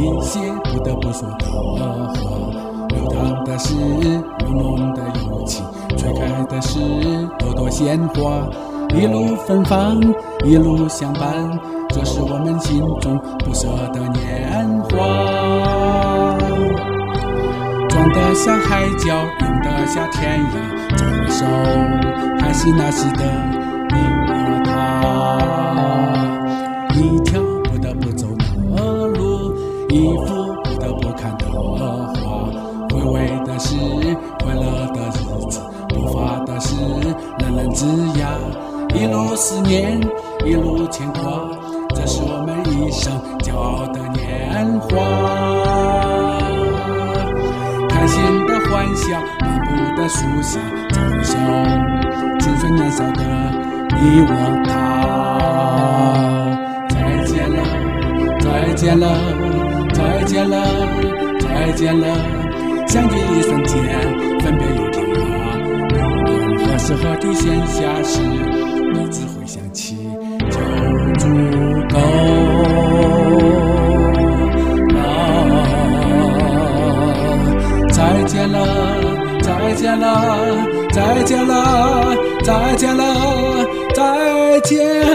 一些不得不说的话。流淌的是浓浓的友情，吹开的是朵朵鲜花，一路芬芳，一路相伴，这是我们心中不舍的年华。装得下海角，用得下天涯，这回首还是那时的你我他。一条不得不走的路，一幅不得不看的画，回味的是快乐的日子，不乏的是冷冷枝桠，一路思念，一路牵挂，这是我们一生骄傲的年华。开心的欢笑，漫步的树下，这回首青春年少的你我他。再见了，再见了，再见了，再见了，相聚一瞬间，分别又天涯。无论何时何地闲暇时，你只会想起就足够了。再见了，再见了，再见了，再见了，再见。